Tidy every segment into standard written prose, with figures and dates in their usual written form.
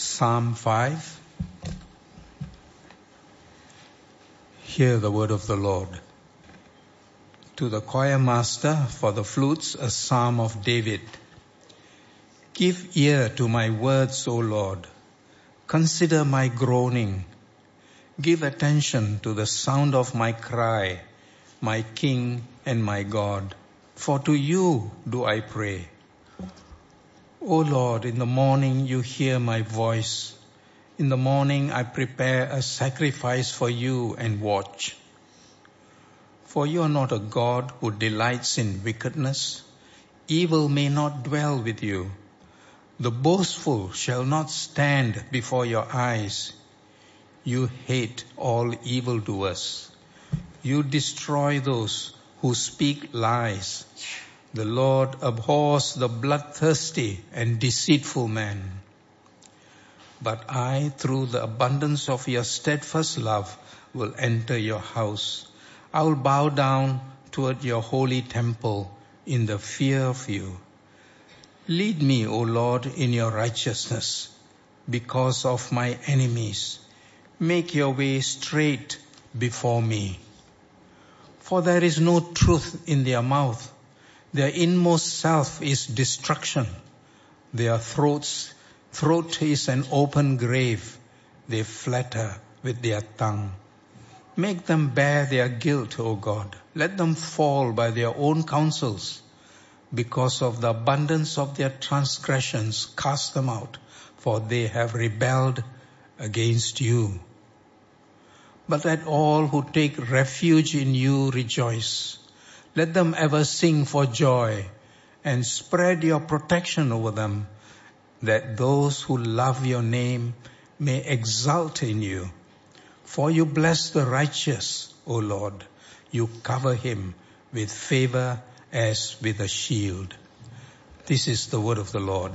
Psalm 5. Hear the word of the Lord. To the choir master for the flutes, a psalm of David. Give ear to my words, O Lord. Consider my groaning. Give attention to the sound of my cry, my King and my God. For to you do I pray. O Lord, in the morning you hear my voice. In the morning I prepare a sacrifice for you and watch. For you are not a God who delights in wickedness. Evil may not dwell with you. The boastful shall not stand before your eyes. You hate all evildoers. You destroy those who speak lies. The Lord abhors the bloodthirsty and deceitful man. But I, through the abundance of your steadfast love, will enter your house. I will bow down toward your holy temple in the fear of you. Lead me, O Lord, in your righteousness because of my enemies. Make your way straight before me. For there is no truth in their mouth. Their inmost self is destruction. Their throat is an open grave. They flatter with their tongue. Make them bear their guilt, O God. Let them fall by their own counsels. Because of the abundance of their transgressions, cast them out, for they have rebelled against you. But let all who take refuge in you rejoice. Let them ever sing for joy and spread your protection over them, that those who love your name may exult in you. For you bless the righteous, O Lord. You cover him with favor as with a shield. This is the word of the Lord.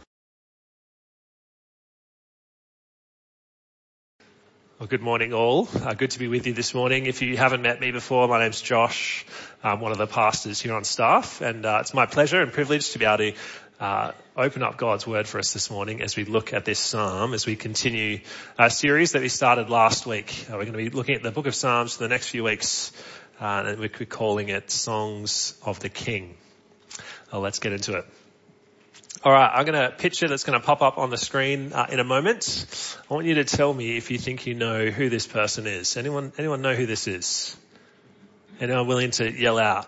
Well, good morning all. Good to be with you this morning. If you haven't met me before, my name's Josh. I'm one of the pastors here on staff, and it's my pleasure and privilege to be able to open up God's word for us this morning as we look at this psalm, as we continue a series that we started last week. We're going to be looking at the book of Psalms for the next few weeks, and we're calling it Songs of the King. Let's get into it. All right, I'm going to picture that's going to pop up on the screen in a moment. I want you to tell me if you think you know who this person is. Anyone know who this is? Anyone willing to yell out?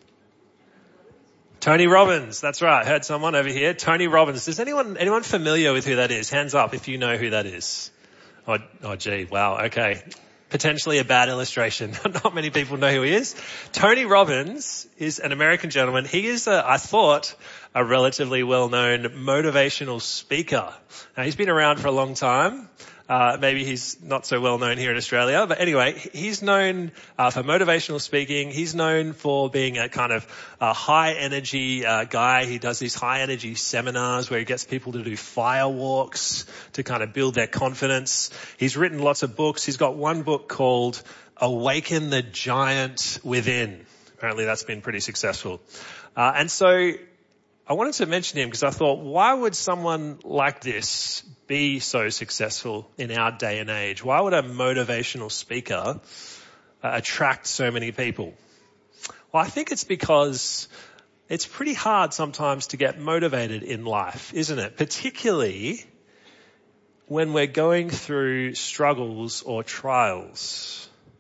Tony Robbins. That's right. Heard someone over here. Tony Robbins. Is anyone familiar with who that is? Hands up if you know who that is. Oh gee. Wow. Okay. Potentially a bad illustration. Not many people know who he is. Tony Robbins is an American gentleman. He is, I thought, a relatively well-known motivational speaker. Now, he's been around for a long time. Maybe he's not so well known here in Australia, but anyway, he's known for motivational speaking. He's known for being a kind of high energy guy. He does these high energy seminars where he gets people to do fire walks to kind of build their confidence. He's written lots of books. He's got one book called Awaken the Giant Within. Apparently that's been pretty successful. And so I wanted to mention him because I thought, why would someone like this be so successful in our day and age? Why would a motivational speaker attract so many people? Well, I think it's because it's pretty hard sometimes to get motivated in life, isn't it? Particularly when we're going through struggles or trials.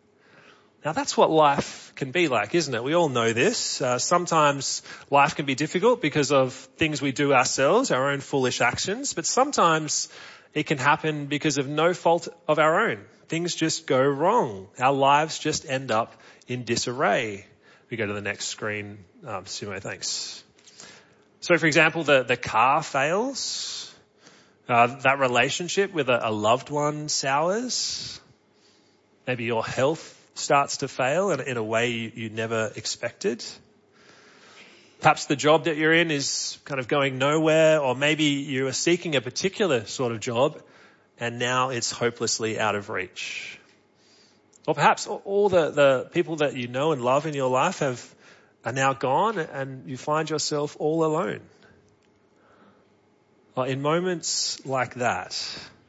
Now that's what life can be like, isn't it? We all know this. Sometimes life can be difficult because of things we do ourselves, our own foolish actions, but sometimes it can happen because of no fault of our own. Things just go wrong. Our lives just end up in disarray. We go to the next screen. Simo, thanks. So for example, the car fails. That relationship with a loved one sours. Maybe your health starts to fail in a way you never expected. Perhaps the job that you're in is kind of going nowhere, or maybe you are seeking a particular sort of job and now it's hopelessly out of reach. Or perhaps all the people that you know and love in your life are now gone and you find yourself all alone. Well, in moments like that,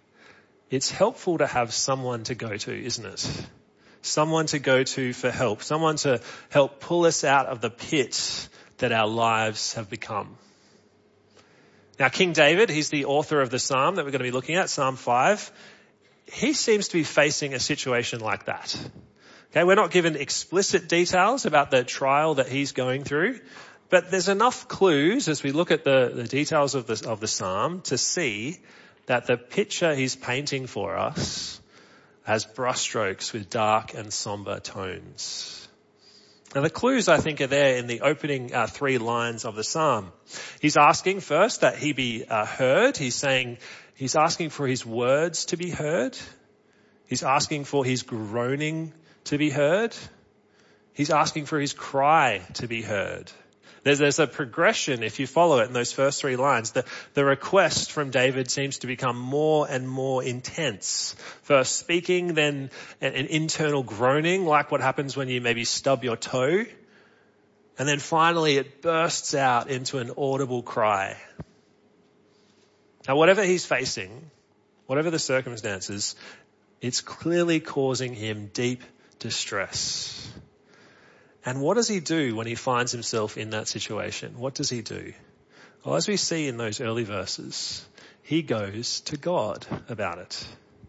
it's helpful to have someone to go to, isn't it? Someone to go to for help, someone to help pull us out of the pit that our lives have become. Now, King David, he's the author of the psalm that we're going to be looking at, Psalm 5. He seems to be facing a situation like that. Okay, we're not given explicit details about the trial that he's going through, but there's enough clues as we look at the details of the psalm to see that the picture he's painting for us has brushstrokes with dark and somber tones. Now the clues, I think, are there in the opening 3 lines of the psalm. He's asking first that he be heard. He's asking for his words to be heard. He's asking for his groaning to be heard. He's asking for his cry to be heard. There's a progression, if you follow it in those first 3 lines. The request from David seems to become more and more intense. First speaking, then an internal groaning, like what happens when you maybe stub your toe. And then finally it bursts out into an audible cry. Now whatever he's facing, whatever the circumstances, it's clearly causing him deep distress. And what does he do when he finds himself in that situation? What does he do? Well, as we see in those early verses, he goes to God about it.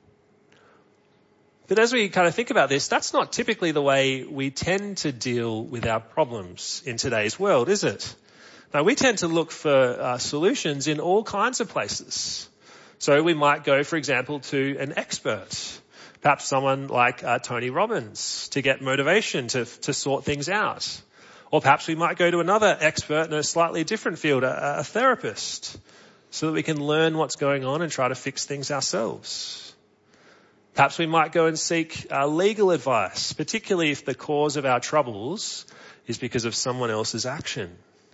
But as we kind of think about this, that's not typically the way we tend to deal with our problems in today's world, is it? Now, we tend to look for solutions in all kinds of places. So we might go, for example, to an expert. Perhaps someone like Tony Robbins to get motivation to sort things out. Or perhaps we might go to another expert in a slightly different field, a therapist, so that we can learn what's going on and try to fix things ourselves. Perhaps we might go and seek legal advice, particularly if the cause of our troubles is because of someone else's action.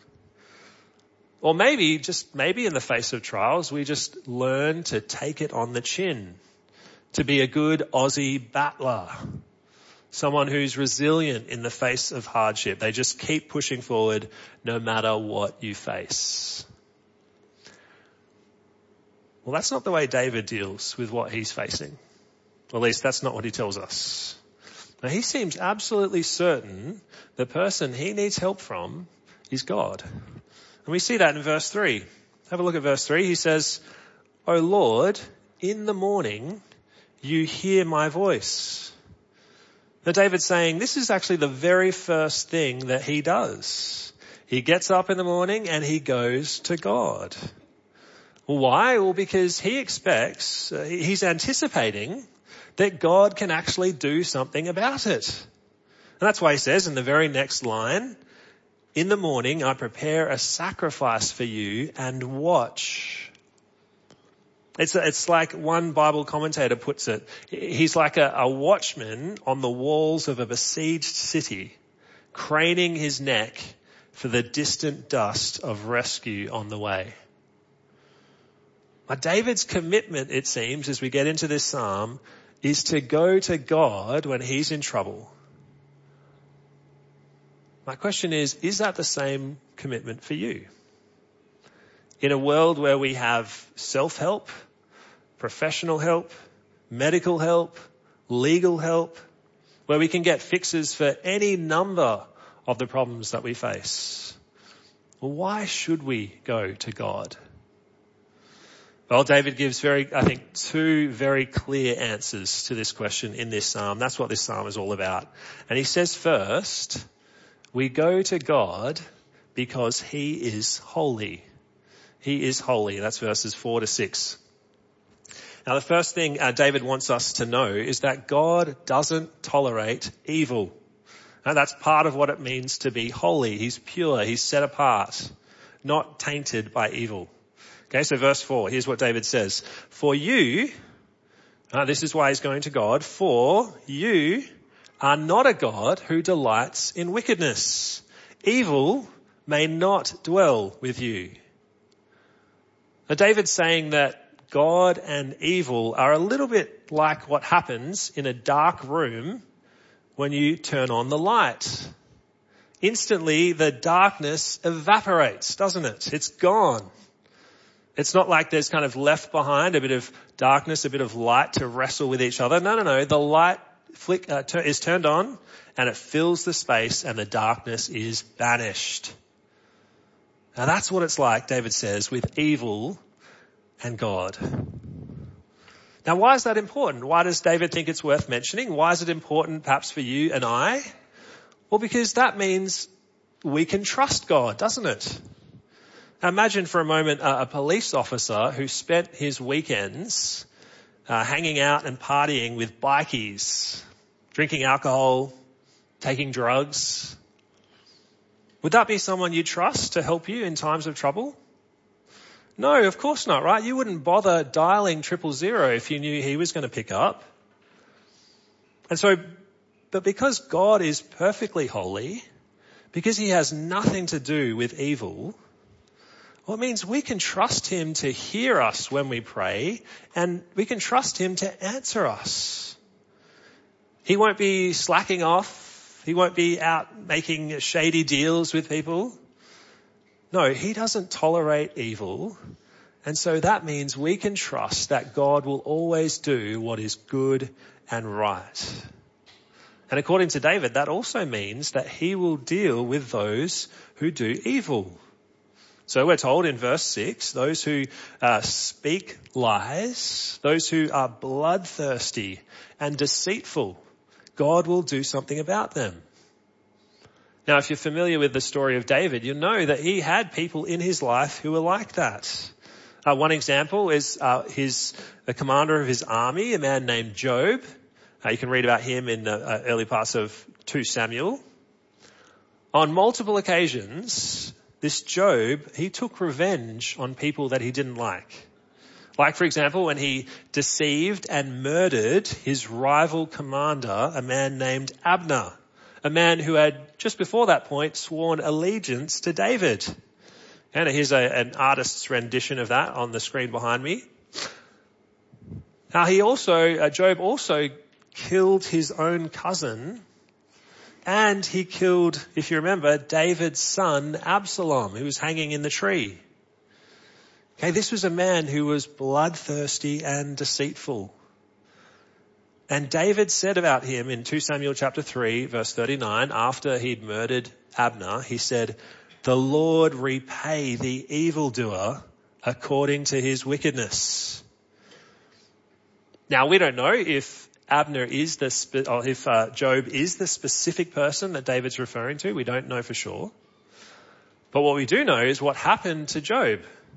Or maybe in the face of trials, we just learn to take it on the chin. To be a good Aussie battler. Someone who's resilient in the face of hardship. They just keep pushing forward no matter what you face. Well, that's not the way David deals with what he's facing. Or at least that's not what he tells us. Now, he seems absolutely certain the person he needs help from is God. And we see that in verse 3. Have a look at verse 3. He says, "O Lord, in the morning you hear my voice." Now David's saying this is actually the very first thing that he does. He gets up in the morning and he goes to God. Well, why? Well, because he expects, he's anticipating that God can actually do something about it. And that's why he says in the very next line, "In the morning I prepare a sacrifice for you and watch." It's like one Bible commentator puts it. He's like a watchman on the walls of a besieged city, craning his neck for the distant dust of rescue on the way. But David's commitment, it seems, as we get into this psalm, is to go to God when he's in trouble. My question is that the same commitment for you? In a world where we have self-help, professional help, medical help, legal help, where we can get fixes for any number of the problems that we face, well, why should we go to God? Well, David gives two very clear answers to this question in this psalm. That's what this psalm is all about. And he says first, we go to God because he is holy. He is holy. That's verses 4 to 6. Now, the first thing David wants us to know is that God doesn't tolerate evil. And that's part of what it means to be holy. He's pure. He's set apart, not tainted by evil. Okay, so verse 4, here's what David says. "For you," this is why he's going to God, "for you are not a God who delights in wickedness. Evil may not dwell with you." Now, David's saying that God and evil are a little bit like what happens in a dark room when you turn on the light. Instantly, the darkness evaporates, doesn't it? It's gone. It's not like there's kind of left behind a bit of darkness, a bit of light to wrestle with each other. No. The light is turned on and it fills the space and the darkness is banished. Now that's what it's like, David says, with evil and God. Now why is that important? Why does David think it's worth mentioning? Why is it important perhaps for you and I? Well, because that means we can trust God, doesn't it? Now imagine for a moment a police officer who spent his weekends hanging out and partying with bikies, drinking alcohol, taking drugs. Would that be someone you trust to help you in times of trouble? No, of course not, right? You wouldn't bother dialing 000 if you knew he was going to pick up. But because God is perfectly holy, because he has nothing to do with evil, well, it means we can trust him to hear us when we pray, and we can trust him to answer us. He won't be slacking off. He won't be out making shady deals with people. No, he doesn't tolerate evil. And so that means we can trust that God will always do what is good and right. And according to David, that also means that he will deal with those who do evil. So we're told in verse 6, those who speak lies, those who are bloodthirsty and deceitful, God will do something about them. Now, if you're familiar with the story of David, you'll know that he had people in his life who were like that. One example is the commander of his army, a man named Job. You can read about him in the early parts of 2 Samuel. On multiple occasions, this Job, he took revenge on people that he didn't like. Like, for example, when he deceived and murdered his rival commander, a man named Abner, a man who had just before that point sworn allegiance to David. And here's an artist's rendition of that on the screen behind me. Now Job also killed his own cousin, and he killed, if you remember, David's son Absalom, who was hanging in the tree. Okay, this was a man who was bloodthirsty and deceitful. And David said about him in 2 Samuel chapter 3, verse 39, after he'd murdered Abner, he said, "The Lord repay the evildoer according to his wickedness." Now, we don't know if Job is the specific person that David's referring to. We don't know for sure. But what we do know is what happened to Job.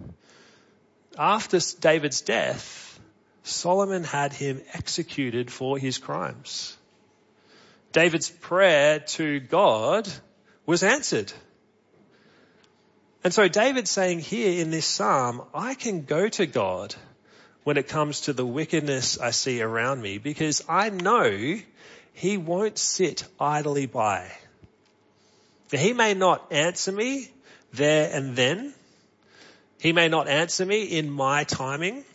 After David's death, Solomon had him executed for his crimes. David's prayer to God was answered. And so David's saying here in this psalm, I can go to God when it comes to the wickedness I see around me, because I know he won't sit idly by. He may not answer me there and then. He may not answer me in my timing.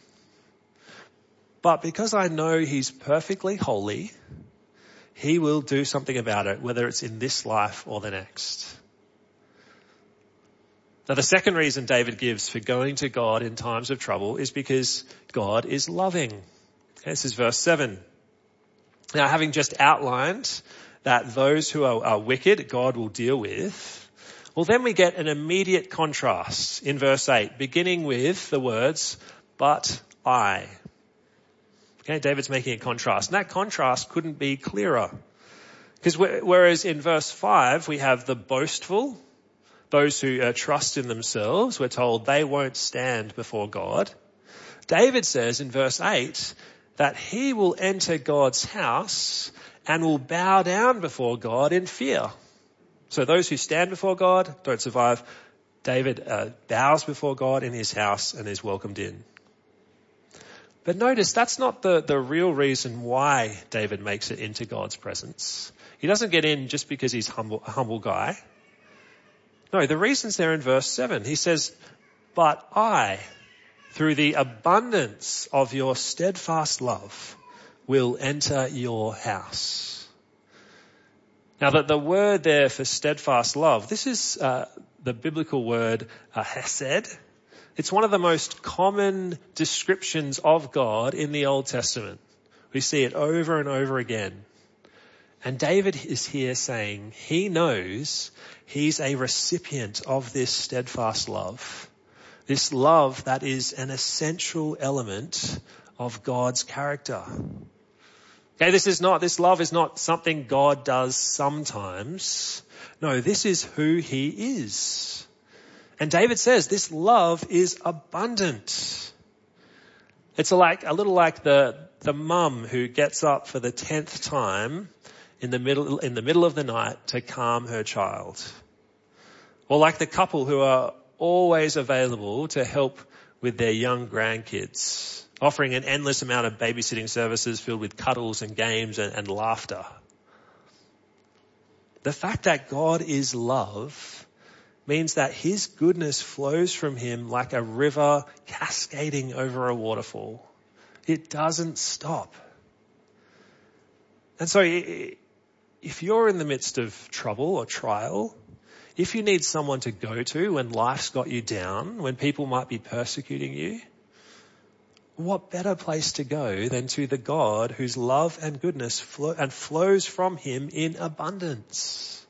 But because I know he's perfectly holy, he will do something about it, whether it's in this life or the next. Now, the second reason David gives for going to God in times of trouble is because God is loving. Okay, this is verse 7. Now, having just outlined that those who are wicked, God will deal with, well, then we get an immediate contrast in verse 8, beginning with the words, "but I." Okay, David's making a contrast. And that contrast couldn't be clearer. Because whereas in verse 5 we have the boastful, those who trust in themselves, we're told they won't stand before God. David says in verse 8 that he will enter God's house and will bow down before God in fear. So those who stand before God don't survive. David bows before God in his house and is welcomed in. But notice that's not the real reason why David makes it into God's presence. He doesn't get in just because he's a humble guy. No, the reason's there in verse 7. He says, "But I, through the abundance of your steadfast love, will enter your house." Now, the word there for steadfast love, this is the biblical word hesed. It's one of the most common descriptions of God in the Old Testament. We see it over and over again. And David is here saying he knows he's a recipient of this steadfast love. This love that is an essential element of God's character. Okay, this love is not something God does sometimes. No, this is who he is. And David says this love is abundant. It's a little like the mum who gets up for the 10th time in the middle of the night to calm her child. Or like the couple who are always available to help with their young grandkids, offering an endless amount of babysitting services filled with cuddles and games and laughter. The fact that God is love means that his goodness flows from him like a river cascading over a waterfall. It doesn't stop. And so if you're in the midst of trouble or trial, if you need someone to go to when life's got you down, when people might be persecuting you, what better place to go than to the God whose love and goodness flows from him in abundance?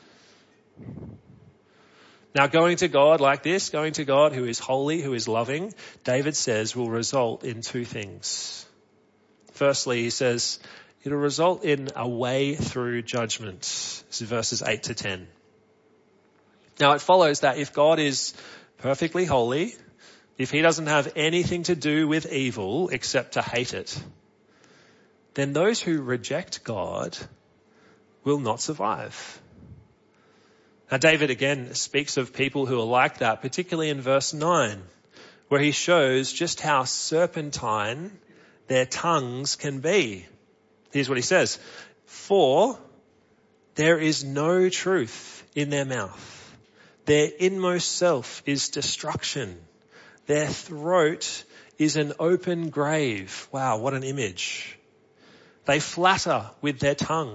Now, going to God like this, going to God who is holy, who is loving, David says will result in two things. Firstly, he says it'll result in a way through judgment. This is verses 8 to 10. Now, it follows that if God is perfectly holy, if he doesn't have anything to do with evil except to hate it, then those who reject God will not survive. Now, David again speaks of people who are like that, particularly in verse 9, where he shows just how serpentine their tongues can be. Here's what he says: "For there is no truth in their mouth. Their inmost self is destruction. Their throat is an open grave." Wow, what an image. They flatter with their tongue.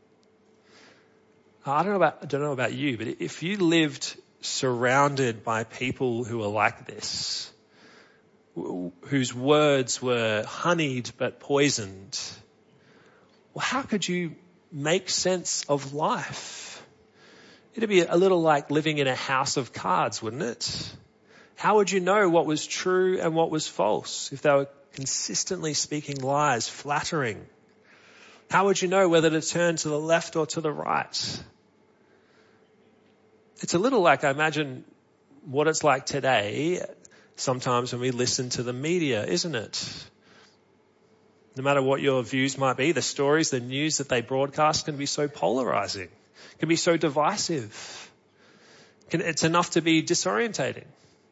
I don't know about you, but if you lived surrounded by people who are like this, whose words were honeyed but poisoned, well, how could you make sense of life? It'd be a little like living in a house of cards, wouldn't it? How would you know what was true and what was false if they were consistently speaking lies, flattering? How would you know whether to turn to the left or to the right? It's a little like, I imagine, what it's like today sometimes when we listen to the media, isn't it? No matter what your views might be, the stories, the news that they broadcast can be so polarizing, can be so divisive. It's enough to be disorientating.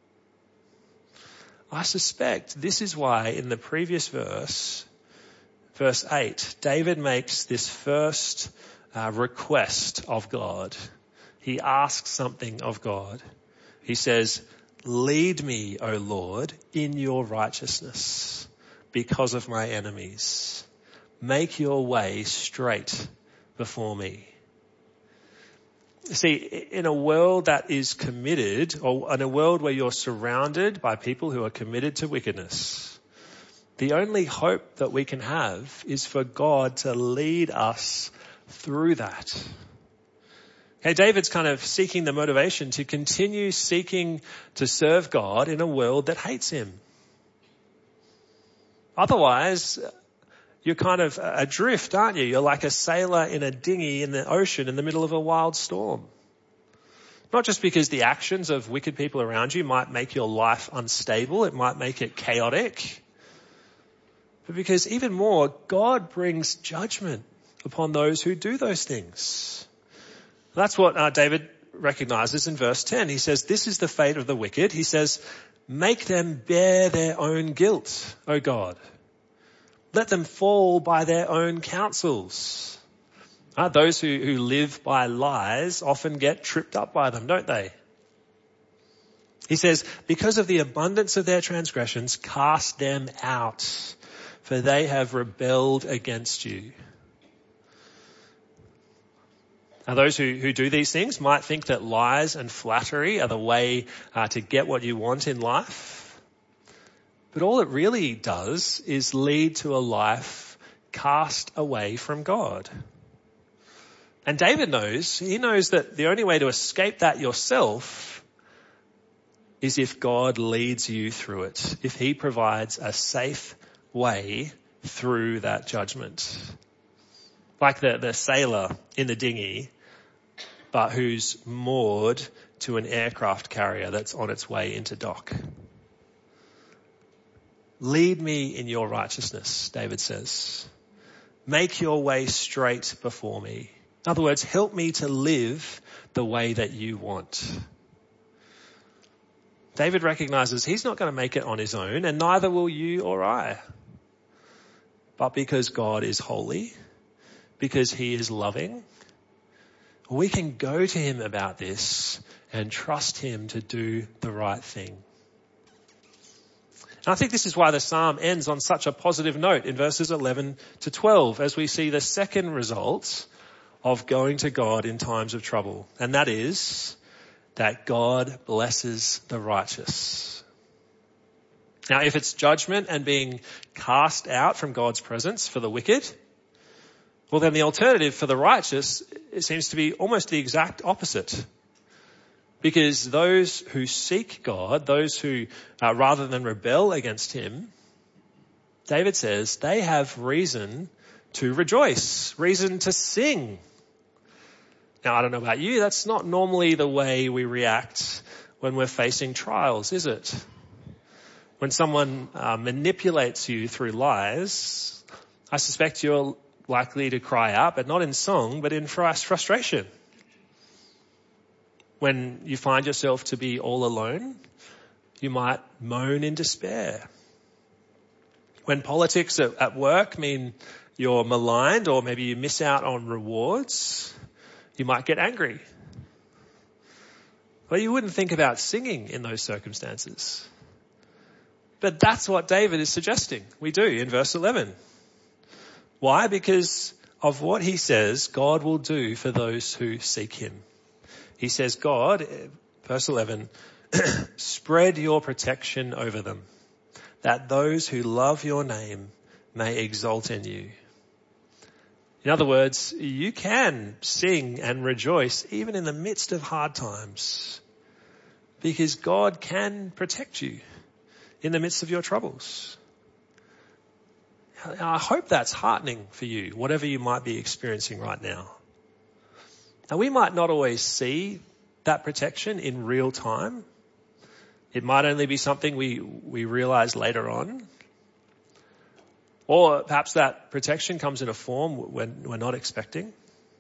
I suspect this is why in the previous verse 8, David makes this first request of God. He asks something of God. He says, "Lead me, O Lord, in your righteousness because of my enemies. Make your way straight before me." See, in a world that is committed, or in a world where you're surrounded by people who are committed to wickedness, the only hope that we can have is for God to lead us through that. Okay, David's kind of seeking the motivation to continue seeking to serve God in a world that hates him. Otherwise, you're kind of adrift, aren't you? You're like a sailor in a dinghy in the ocean in the middle of a wild storm. Not just because the actions of wicked people around you might make your life unstable, it might make it chaotic, but because even more, God brings judgment upon those who do those things. That's what David recognizes in verse 10. He says, "This is the fate of the wicked." He says, "Make them bear their own guilt, O God. Let them fall by their own counsels." Those who live by lies often get tripped up by them, don't they? He says, "Because of the abundance of their transgressions, cast them out, for they have rebelled against you." Now, those who do these things might think that lies and flattery are the way to get what you want in life. But all it really does is lead to a life cast away from God. And David knows that the only way to escape that yourself is if God leads you through it, if he provides a safe way through that judgment. Like the sailor in the dinghy, but who's moored to an aircraft carrier that's on its way into dock. Lead me in your righteousness, David says. Make your way straight before me. In other words, help me to live the way that you want. David recognizes he's not going to make it on his own, and neither will you or I. But because God is holy, because he is loving, we can go to him about this and trust him to do the right thing. And I think this is why the psalm ends on such a positive note in verses 11 to 12, as we see the second result of going to God in times of trouble. And that is that God blesses the righteous. Now, if it's judgment and being cast out from God's presence for the wicked, well, then the alternative for the righteous, it seems to be almost the exact opposite. Because those who seek God, those who, rather than rebel against him, David says they have reason to rejoice, reason to sing. Now, I don't know about you, that's not normally the way we react when we're facing trials, is it? When someone manipulates you through lies, I suspect you're likely to cry out, but not in song, but in frustration. When you find yourself to be all alone, you might moan in despair. When politics at work mean you're maligned or maybe you miss out on rewards, you might get angry. But you wouldn't think about singing in those circumstances. But that's what David is suggesting we do in verse 11. Why? Because of what he says God will do for those who seek him. He says, God, verse 11, spread your protection over them, that those who love your name may exult in you. In other words, you can sing and rejoice even in the midst of hard times, because God can protect you in the midst of your troubles. I hope that's heartening for you, whatever you might be experiencing right now. Now, we might not always see that protection in real time. It might only be something we realize later on. Or perhaps that protection comes in a form when we're not expecting.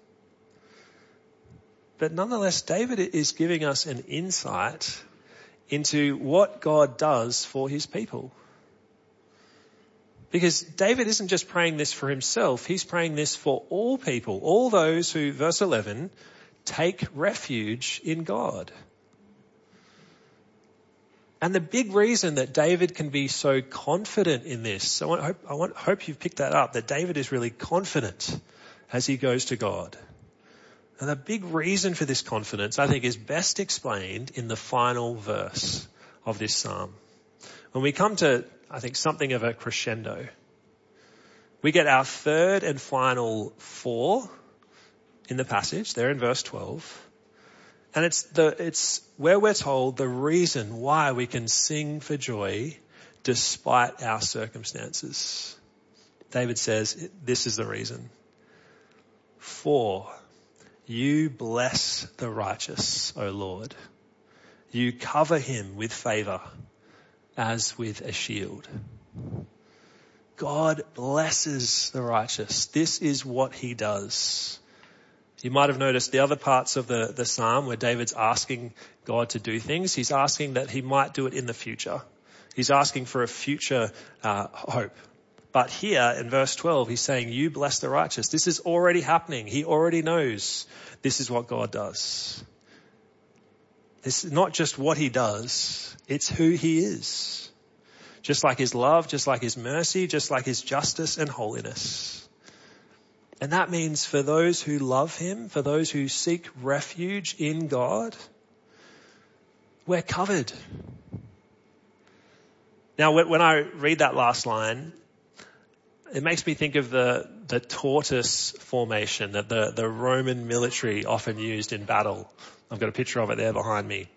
But nonetheless, David is giving us an insight into what God does for his people. Because David isn't just praying this for himself, he's praying this for all people, all those who, verse 11, take refuge in God. And the big reason that David can be so confident in this, so I hope you've picked that up, that David is really confident as he goes to God. And the big reason for this confidence, I think, is best explained in the final verse of this psalm. When we come to, I think, something of a crescendo, we get our third and final four in the passage. They're in verse 12. And it's where we're told the reason why we can sing for joy despite our circumstances. David says, this is the reason. For you bless the righteous, O Lord. You cover him with favor as with a shield. God blesses the righteous. This is what he does. You might have noticed the other parts of the psalm where David's asking God to do things. He's asking that he might do it in the future. He's asking for a future hope. But here in verse 12, he's saying, you bless the righteous. This is already happening. He already knows this is what God does. This is not just what he does, it's who he is. Just like his love, just like his mercy, just like his justice and holiness. And that means for those who love him, for those who seek refuge in God, we're covered. Now, when I read that last line, it makes me think of the tortoise formation that the Roman military often used in battle. I've got a picture of it there behind me.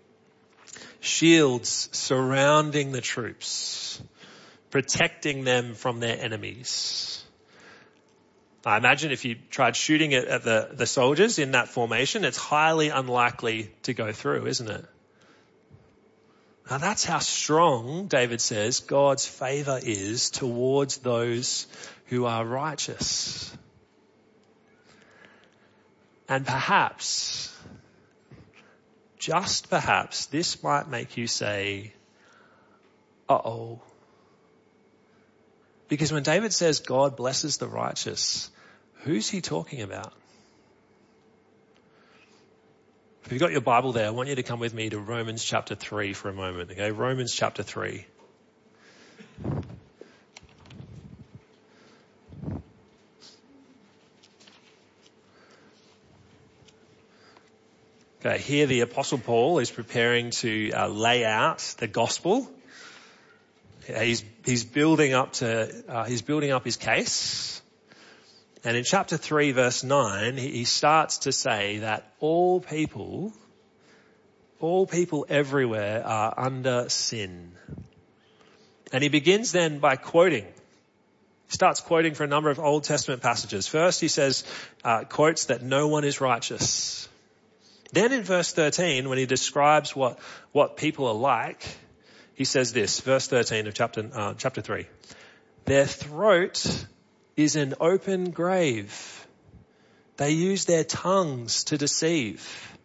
Shields surrounding the troops, protecting them from their enemies. I imagine if you tried shooting it at the soldiers in that formation, it's highly unlikely to go through, isn't it? Now that's how strong, David says, God's favor is towards those who are righteous. And perhaps, just perhaps, this might make you say, uh-oh. Because when David says God blesses the righteous, who's he talking about? If you've got your Bible there, I want you to come with me to Romans chapter 3 for a moment. Okay, Romans chapter 3. Okay, here the Apostle Paul is preparing to lay out the gospel. He's building up his case. And in chapter 3 verse 9, he starts to say that all people everywhere are under sin. And he begins then by quoting. He starts quoting for a number of Old Testament passages. First he says, quotes that no one is righteous. Then in verse 13, when he describes what people are like, he says this, verse 13 of chapter 3. Their throat is an open grave. They use their tongues to deceive.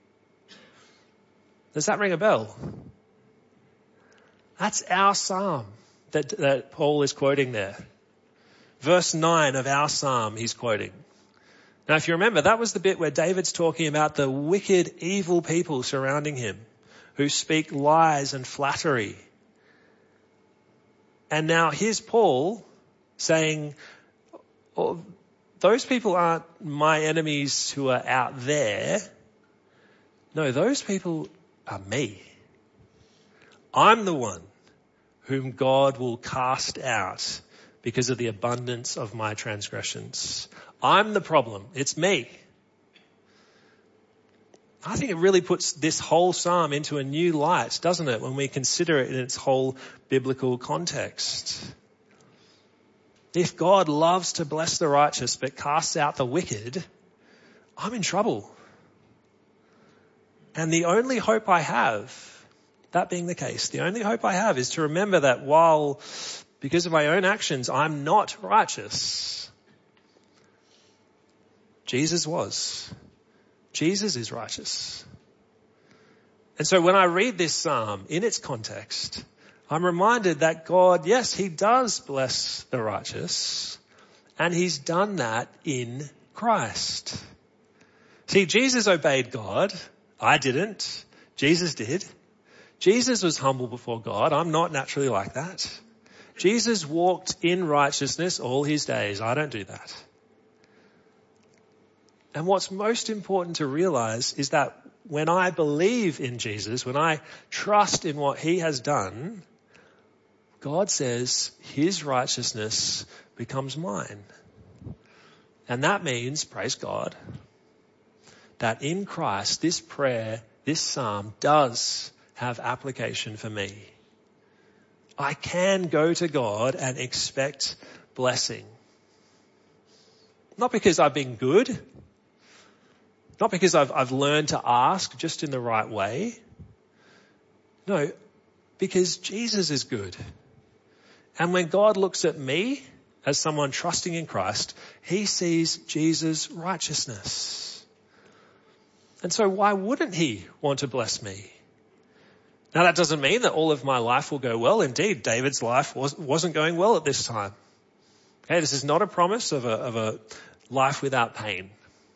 Does that ring a bell? That's our psalm that Paul is quoting there. Verse 9 of our psalm he's quoting. Now if you remember, that was the bit where David's talking about the wicked, evil people surrounding him who speak lies and flattery. And now here's Paul saying, oh, those people aren't my enemies who are out there. No, those people are me. I'm the one whom God will cast out because of the abundance of my transgressions. I'm the problem. It's me. I think it really puts this whole psalm into a new light, doesn't it, when we consider it in its whole biblical context. If God loves to bless the righteous but casts out the wicked, I'm in trouble. And the only hope I have, that being the case, the only hope I have is to remember that while, because of my own actions, I'm not righteous, Jesus was. Jesus is righteous. And so when I read this psalm in its context, I'm reminded that God, yes, he does bless the righteous, and he's done that in Christ. See, Jesus obeyed God. I didn't. Jesus did. Jesus was humble before God. I'm not naturally like that. Jesus walked in righteousness all his days. I don't do that. And what's most important to realize is that when I believe in Jesus, when I trust in what he has done, God says his righteousness becomes mine. And that means, praise God, that in Christ, this prayer, this psalm does have application for me. I can go to God and expect blessing. Not because I've been good, not because I've learned to ask just in the right way. No, because Jesus is good. And when God looks at me as someone trusting in Christ, he sees Jesus' righteousness. And so why wouldn't he want to bless me? Now that doesn't mean that all of my life will go well. Indeed, David's life wasn't going well at this time. Okay, this is not a promise of a life without pain.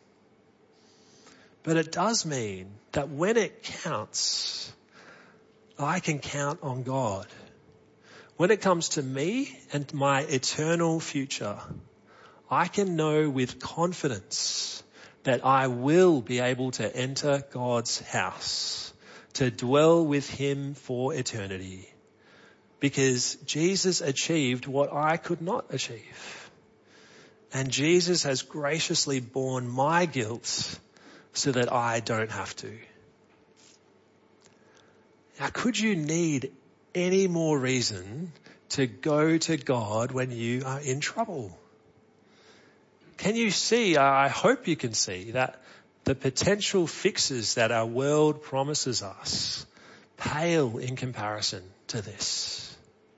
But it does mean that when it counts, I can count on God. When it comes to me and my eternal future, I can know with confidence that I will be able to enter God's house, to dwell with him for eternity, because Jesus achieved what I could not achieve. And Jesus has graciously borne my guilt so that I don't have to. Now, could you need any more reason to go to God when you are in trouble? Can you see, I hope you can see, that the potential fixes that our world promises us pale in comparison to this?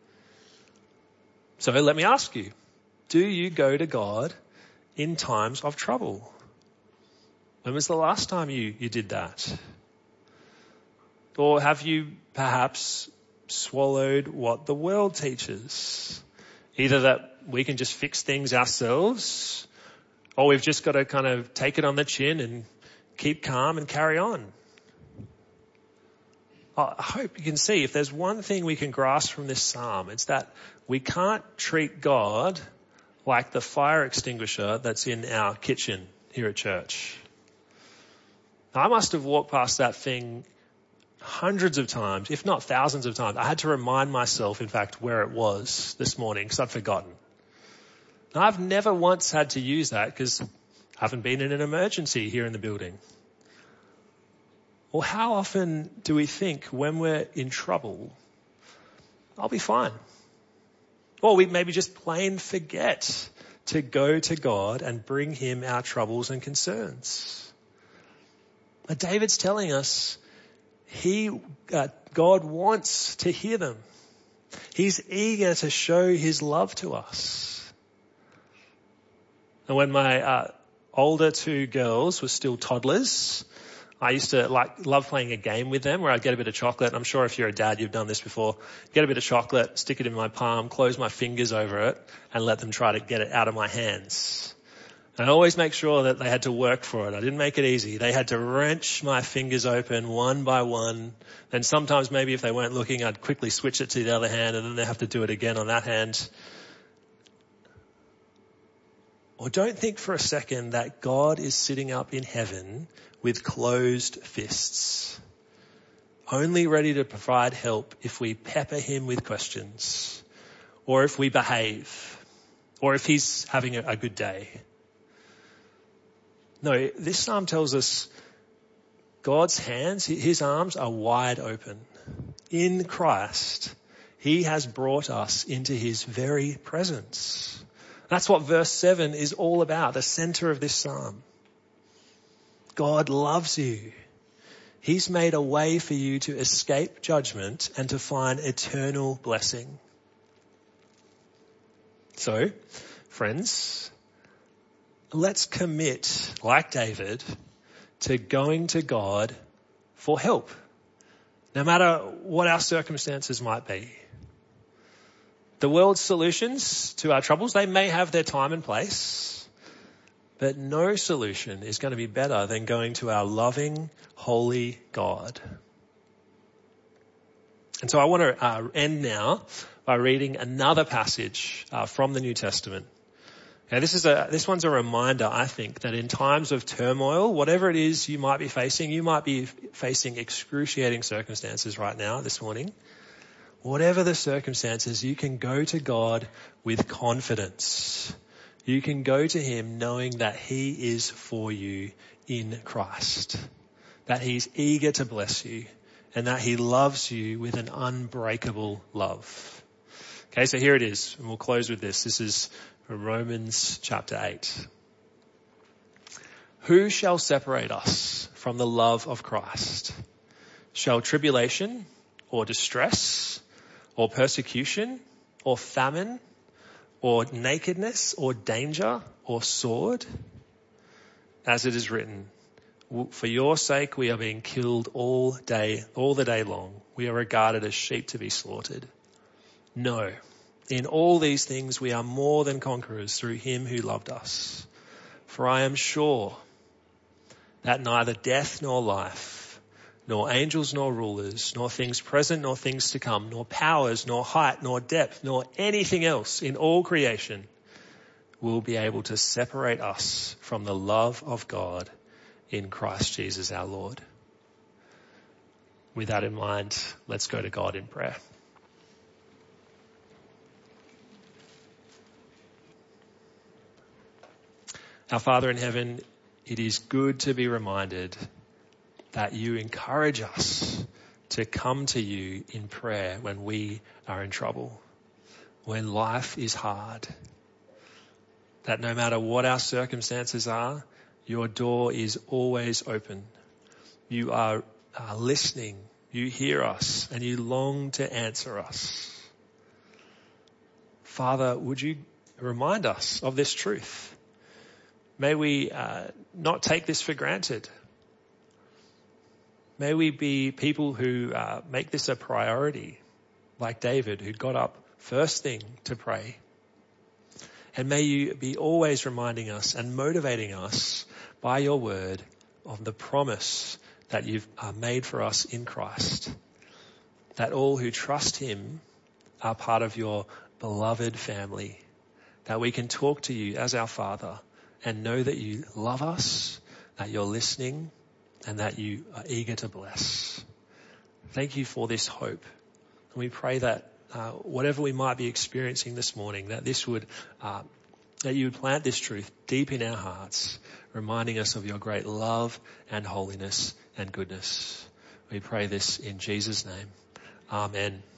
So let me ask you, do you go to God in times of trouble? When was the last time you did that? Or have you perhaps swallowed what the world teaches? Either that we can just fix things ourselves, or we've just got to kind of take it on the chin and keep calm and carry on. I hope you can see, if there's one thing we can grasp from this psalm, it's that we can't treat God like the fire extinguisher that's in our kitchen here at church. Now, I must have walked past that thing hundreds of times, if not thousands of times. I had to remind myself, in fact, where it was this morning because I'd forgotten. Now, I've never once had to use that because I haven't been in an emergency here in the building. Or how often do we think when we're in trouble, I'll be fine? Or we maybe just plain forget to go to God and bring him our troubles and concerns. But David's telling us God wants to hear them. He's eager to show his love to us. And when my older two girls were still toddlers, I used to love playing a game with them where I'd get a bit of chocolate. I'm sure if you're a dad, you've done this before. Get a bit of chocolate, stick it in my palm, close my fingers over it, and let them try to get it out of my hands. And I always make sure that they had to work for it. I didn't make it easy. They had to wrench my fingers open one by one. And sometimes maybe if they weren't looking, I'd quickly switch it to the other hand and then they have to do it again on that hand. Or don't think for a second that God is sitting up in heaven with closed fists, only ready to provide help if we pepper him with questions, or if we behave, or if he's having a good day. No, this psalm tells us God's hands, his arms are wide open. In Christ, he has brought us into his very presence. That's what verse 7 is all about, the center of this psalm. God loves you. He's made a way for you to escape judgment and to find eternal blessing. So, friends, let's commit, like David, to going to God for help, no matter what our circumstances might be. The world's solutions to our troubles, they may have their time and place, but no solution is going to be better than going to our loving, holy God. And so I want to end now by reading another passage from the New Testament. Now, this one's a reminder, I think, that in times of turmoil, whatever it is you might be facing excruciating circumstances right now, this morning. Whatever the circumstances, you can go to God with confidence. You can go to him knowing that he is for you in Christ, that he's eager to bless you, and that he loves you with an unbreakable love. Okay, so here it is, and we'll close with this. This is Romans chapter 8. Who shall separate us from the love of Christ? Shall tribulation or distress or persecution or famine or nakedness or danger or sword? As it is written, for your sake we are being killed all the day long. We are regarded as sheep to be slaughtered. No, in all these things we are more than conquerors through him who loved us. For I am sure that neither death nor life, nor angels nor rulers, nor things present nor things to come, nor powers, nor height, nor depth, nor anything else in all creation will be able to separate us from the love of God in Christ Jesus our Lord. With that in mind, let's go to God in prayer. Our Father in heaven, it is good to be reminded that you encourage us to come to you in prayer when we are in trouble, when life is hard. That no matter what our circumstances are, your door is always open. You are listening, you hear us, and you long to answer us. Father, would you remind us of this truth? May we not take this for granted. May we be people who make this a priority, like David, who got up first thing to pray. And may you be always reminding us and motivating us by your word of the promise that you've made for us in Christ, that all who trust him are part of your beloved family, that we can talk to you as our Father and know that you love us, that you're listening, and that you are eager to bless. Thank you for this hope. And we pray that whatever we might be experiencing this morning, that you would plant this truth deep in our hearts, reminding us of your great love and holiness and goodness. We pray this in Jesus' name. Amen.